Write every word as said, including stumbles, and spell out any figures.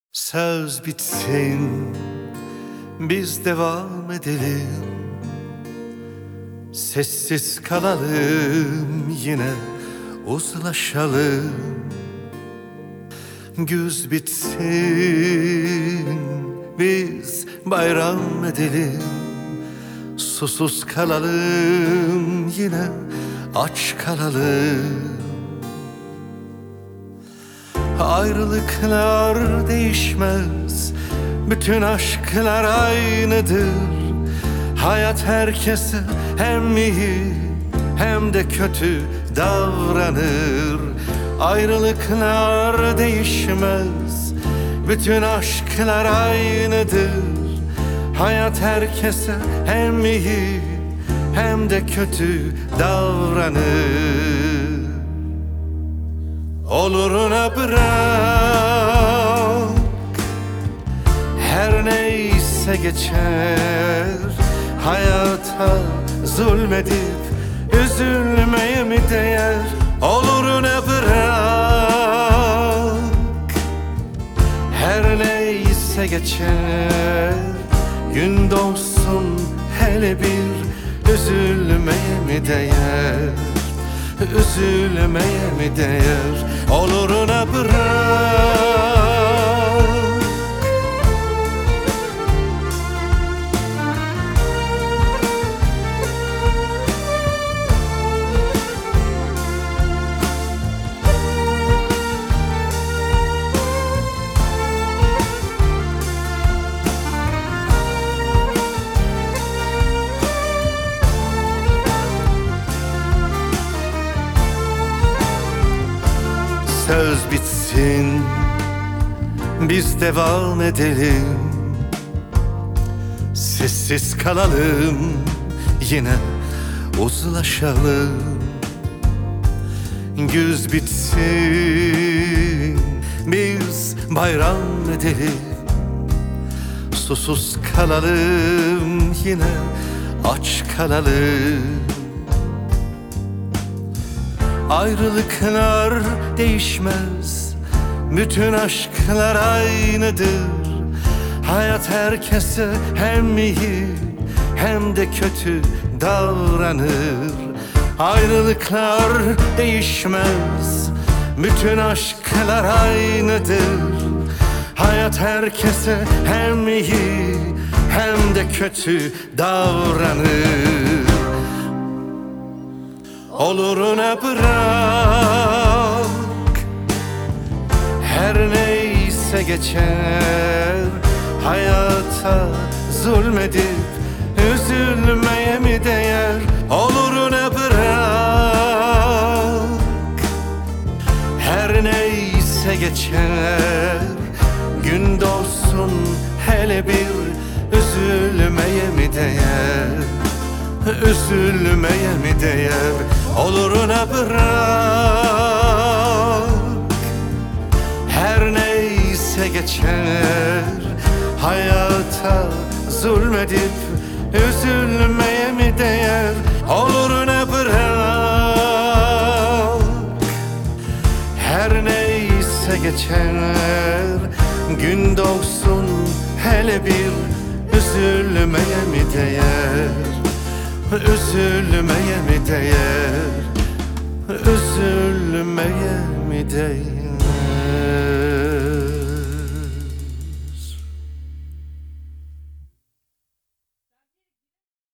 Söz bitsin, biz devam edelim. Sessiz kalalım, yine uzlaşalım. Güz bitsin, biz bayram edelim. Susuz kalalım, yine aç kalalım. Ayrılıklar değişmez, bütün aşklar aynıdır. Hayat herkese hem iyi hem de kötü davranır. Ayrılıklar değişmez, bütün aşklar aynıdır. Hayat herkese hem iyi hem de kötü davranır. Oluruna bırak, her neyse geçer. Hayata zulmedip üzülmeye mi değer? Oluruna bırak, her neyse geçer. Gün doğsun hele bir, üzülmeye mi değer? Üzülmeye mi değer? Oluruna bırak. Söz bitsin, biz devam edelim. Sessiz kalalım, yine uzlaşalım. Güz bitsin, biz bayram edelim. Susuz kalalım, yine aç kalalım. Ayrılıklar değişmez, bütün aşklar aynıdır. Hayat herkese hem iyi hem de kötü davranır. Ayrılıklar değişmez, bütün aşklar aynıdır. Hayat herkese hem iyi hem de kötü davranır. Oluruna bırak, her neyse geçer. Hayata zulmedip üzülmeye mi değer? Oluruna bırak, her neyse geçer. Gün doğsun hele bir, üzülmeye mi değer? Üzülmeye mi değer? Oluruna bırak, her neyse geçer. Hayata zulmedip üzülmeye mi değer? Oluruna bırak, her neyse geçer. Gün doğsun hele bir, üzülmeye mi değer? Üzülmeye mi değer? Üzülmeye mi değer?